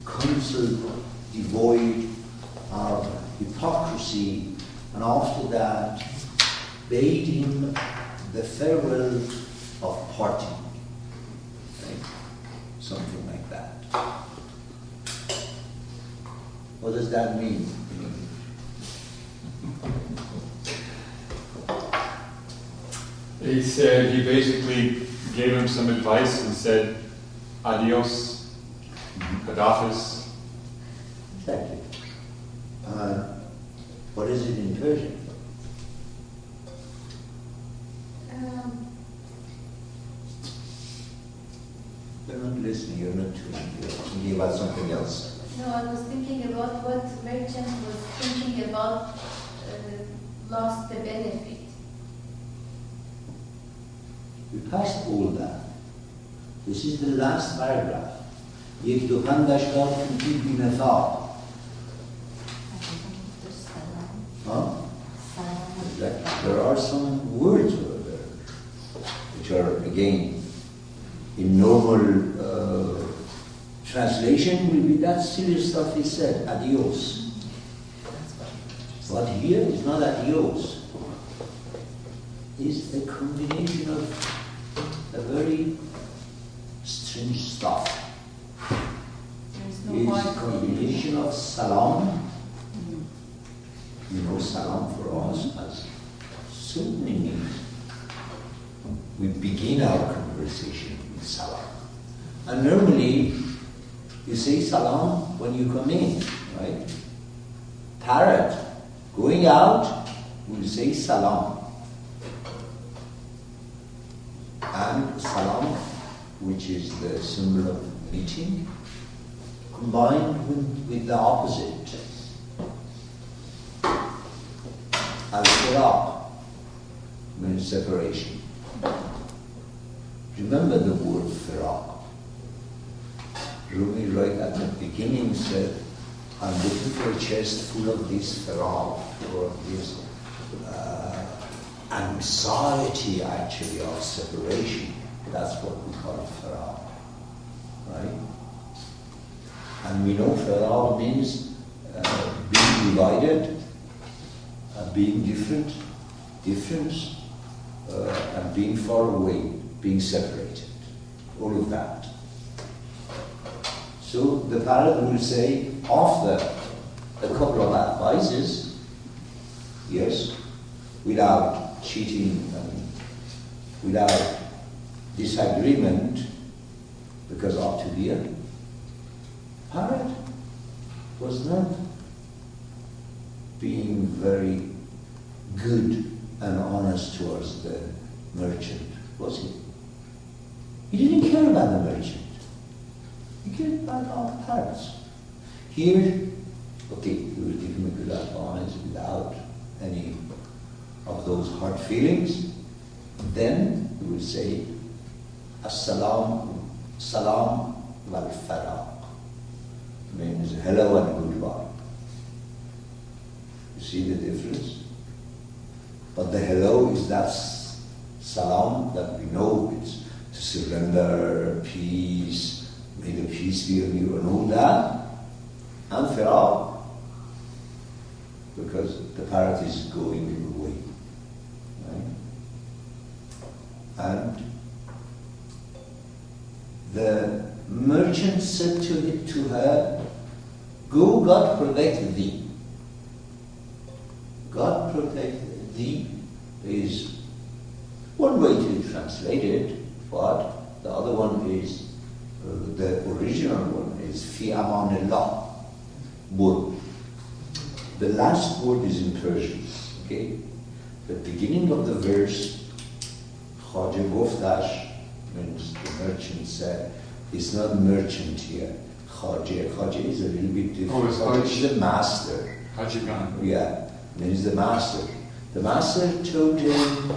counsel devoid of hypocrisy, and after that bade him the farewell of parting. Right? Something like that. What does that mean? He said, he basically gave him some advice and said, adios, Kadafis. Exactly. What is it in Persian? You're not listening, you're not tuning, you're thinking about something else. No, I was thinking about what merchant was thinking about lost the benefit. We passed all that. This is the last paragraph. یک دو پندش داد کوتی بی نفاق. Huh? There are some words over there which are, again, in normal translation will be that silly stuff he said, adios. But here is not adios. It's a combination of a very strange stuff. It's a combination of salam. You know, salam for us has so many meanings. We begin our conversation with salam. And normally, you say salam when you come in, right? Parrot, going out, will say salam. And salam, which is the symbol of meeting, combined with the opposite. Al-firaq means separation. Remember the word firaq. Rumi right at the beginning said, I'm looking for a chest full of this firaq, or this anxiety actually of separation. That's what we call firaq, right? And we know firaq means being divided, being different, difference, and being far away, being separated. All of that. So the parrot will say, after a couple of advices, yes, without cheating and without disagreement, because up to here, parrot was not being very good and honest towards the merchant, was he? He didn't care about the merchant. He cared about all the parrots. Here, okay, he will give him a good advice without any of those hard feelings. Then he will say, As-salam, salam wal faraq, means hello and goodbye. You see the difference? But the hello is that salam that we know, it's to surrender, peace, may the peace be on you and all that. And firaq, because the parrot is going away. Right? And the merchant said to her, go, God protect thee. God protect thee is one way to translate it, but the other one is, the original one is fi amanillah. Word. The last word is in Persian, okay? The beginning of the verse, Khaja Goftash, means the merchant said, it's not merchant here. Khaja is a little bit different. Khaja is the master. Hajigan. Yeah, means the master. The master told him,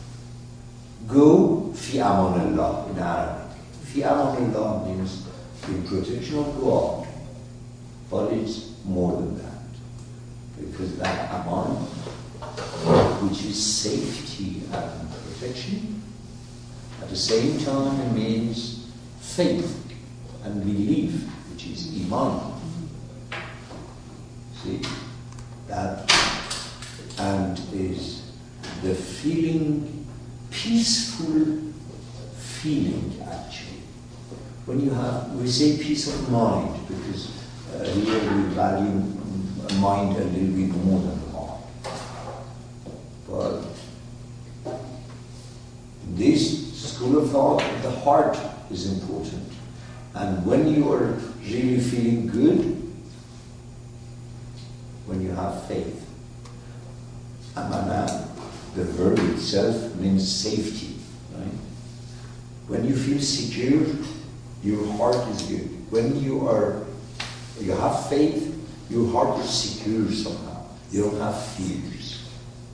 go fi amanillah in Arabic. Fi amanillah means in protection of God. But it's more than that. Because that aman, which is safety and protection, at the same time it means faith and belief, which which is Iman. See? That and is the feeling, peaceful feeling actually. When you have, we say peace of mind because here we value mind a little bit more than the heart. But this school of thought, the heart is important. And when you are really feeling good, when you have faith. Amana, the verb itself means safety, right? When you feel secure, your heart is good. When you have faith, your heart is secure somehow. You don't have fears.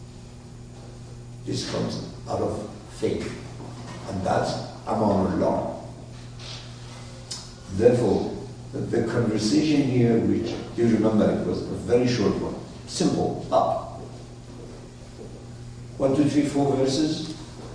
This comes out of faith. And that's Amanullah. Therefore, the conversation here, which you remember, it was a very short one. Simple, up. 1, 2, 3, 4 verses.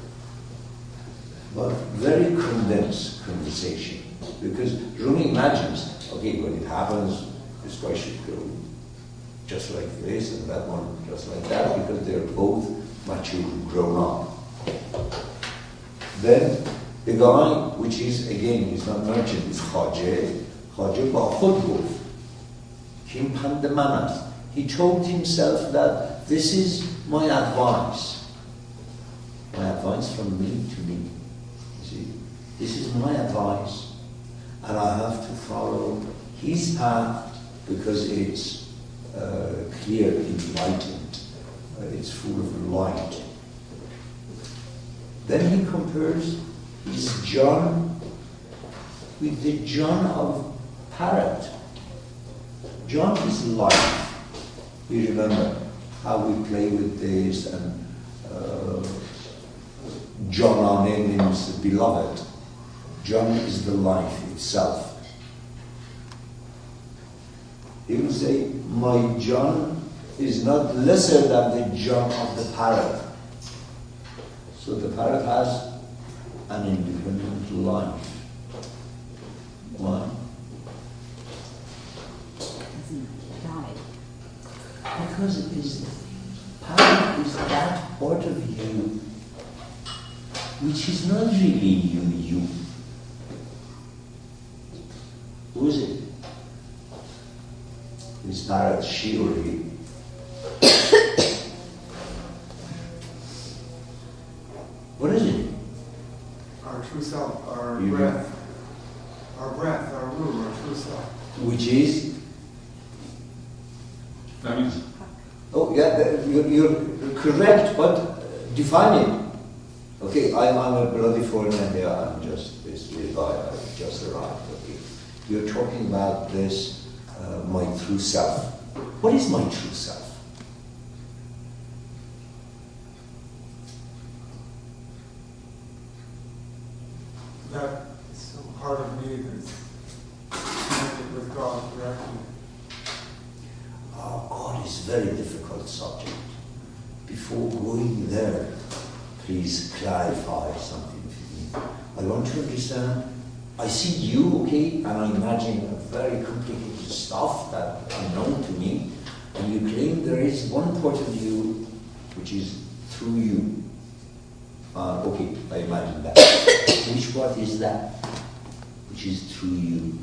But very condensed conversation. Because Rumi imagines, okay, when it happens, this guy should go just like this and that one just like that, because they're both mature, grown up. Then the guy, which is, again, he's not merchant, is Khajeh ba khud gofт. Kim pand man ast. He told himself that this is my advice. My advice from me to me. You see, this is my advice. And I have to follow his path because it's clear, enlightened. It's full of light. Then he compares his John with the John of parrot. John is life. You remember how we play with this, and John means beloved. John is the life itself. He will say, my John is not lesser than the John of the parrot. So the parrot has an independent life. Why? Because parrot is that part of you which is not really you. Who is it? Is parrot she or he? What is it? Our true self, our You breath, our ruh, our true self. Which is? That means Oh, yeah, you're correct, but define it. Okay, I'm a bloody foreigner here, I'm just this guy, I just arrived. Okay. You're talking about this, my true self. What is my true self? That is some part of me that's connected with God directly. God is a very difficult subject. Before going there, please clarify something for me. I want to understand, I see you, okay, and I imagine a very complicated stuff that unknown to me, and you claim there is one part of you which is through you. Okay, I imagine that. Which part is that which is through you?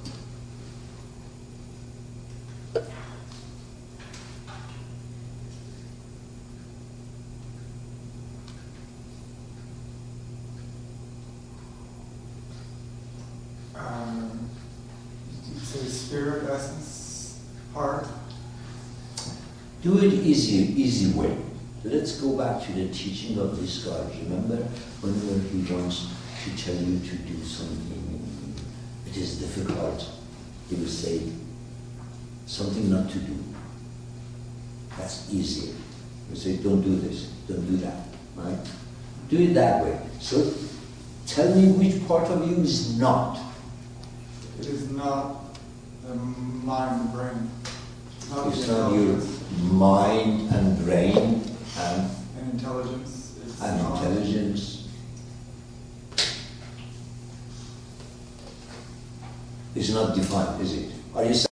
You say spirit, essence, heart. Do it easy way. Let's go back to the teaching of this guy. Remember when he wants to tell you to do something, it is difficult. He will say something not to do. That's easier. He will say, don't do this, don't do that, right? Do it that way. So tell me which part of you is not. It is not the mind and brain. It's not your mind and brain and intelligence. and intelligence. is not defined, is it? Are you